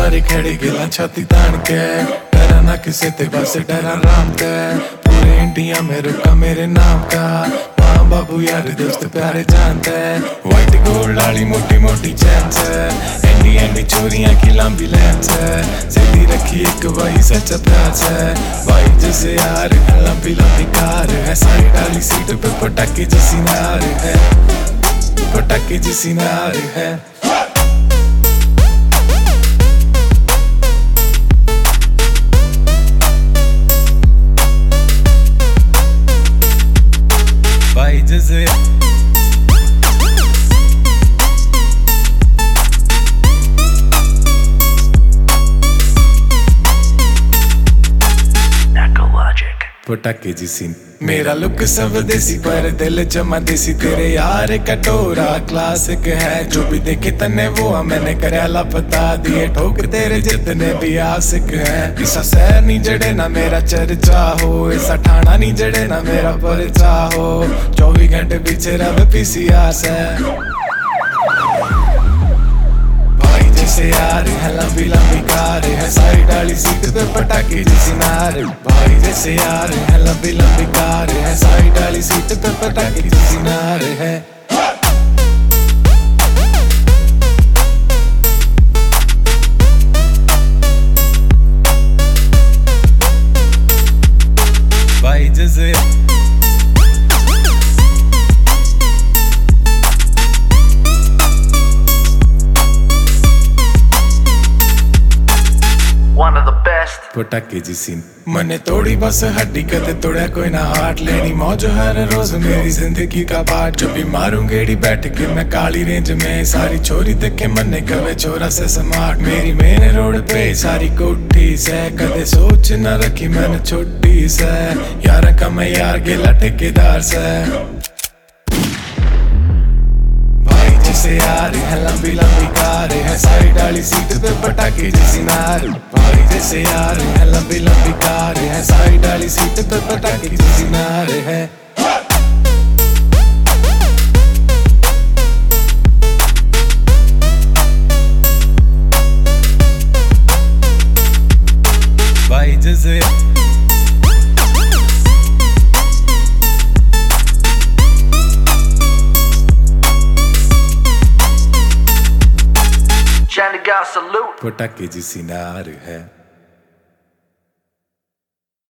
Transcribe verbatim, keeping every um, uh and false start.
सारे खड़े गिला छाती तान के, डरा ना किसे ते बस डरा राम ते। पूरे इंडिया में रुका मेरे नाम का, माँ बाबू यार दोस्त प्यारे जानते। व्हाइट गोल्ड वाली मोटी मोटी चैन से, एंडी एंडी चोरियां की लंबी लाइन से, सीधी रखी एक वही सच्चा प्यार से। भाई जैसे यार लंबी लंबी कार है, साइड वाली सीट पे पटाखे जैसी नार है, पटाखे जैसी नार है। भाई जैसे पटाखे जिसी। मेरा लुक सब देसी पर दिल जमा देसी, तेरे यार कटोरा क्लासिक है। जो भी देखे तने वो मैंने करेला बता दिए, ठोक तेरे जितने भी आशिक है। ऐसा शहर नहीं जड़े ना मेरा चर्चा हो, ऐसा ठाना नहीं जड़े ना मेरा परिचा हो। चौबीस घंटे पीछे रवे पीसीआर से। जैसे यार है लंबी लंबी कार है, साइड वाली सीट पे पटाखे जैसी नार। भाई जैसे यार है लंबी लंबी कार है, साइड वाली सीट पे पटाखे जैसी नार है। भाई जैसे पटाखे जिसी। मने तोड़ी बस हड्डी कदे तोड़ा कोई ना हार्ट, लेनी मौज हर रोज मेरी जिंदगी का पार्ट। जब भी मारूं गेड़ी बैठ के मैं काली रेंज में, सारी छोरी देखे मने कवे छोरा से स्मार्ट। मेरी मेन रोड पे सारी कोठी से, कदे सोच न रखी मैंने छोटी से। यार का मैं यार गेला ठेकेदार से। जैसे यार है लंबी लंबी कार है, साइड वाली सीट पे पटाखे जैसी नार। भाई जैसे यार है लंबी लंबी कार है, साइड वाली सीट पे पटाखे जैसी नार है। भाई जैसे पटाखे जिसी नार है।